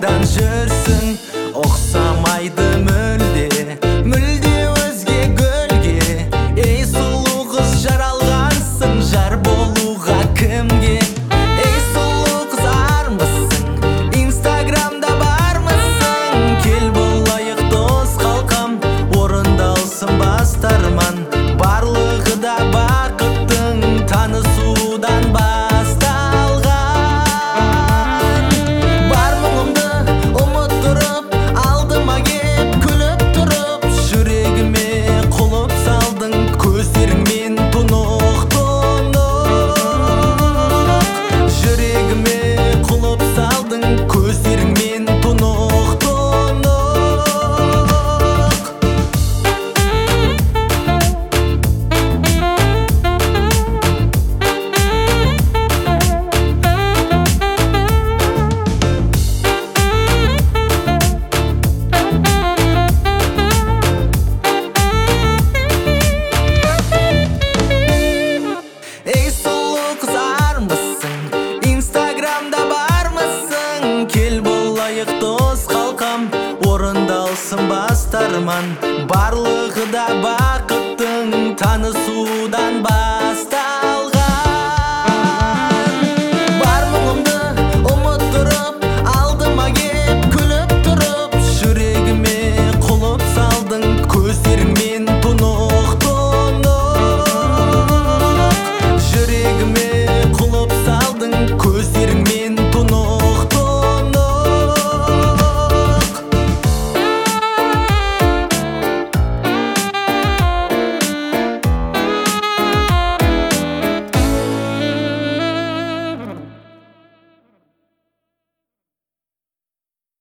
қайдан жүрсің? Оқсамайды мүлде өзге гүлге. Ей сұлу қыз, жаралғансың жар болуға кімге? Ей сұлу қыз, армысың? Инстаграмда бармысың? Кел болайық дос қалқам, орындалсын бастарман. Барлығы да бақыттың танысудан басталған. Бар мұңымды ұмыттырып, алдыма кеп күліп тұрып, жүрегіме құлып салдың көздеріңмен тұнық. Жүрегіме құлып салдың көздеріңмен тұнық. Ей сұлу қыз, армысың? Инстаграмда бармысың? Кел болайық дос қалқам, орындалсын бастарман.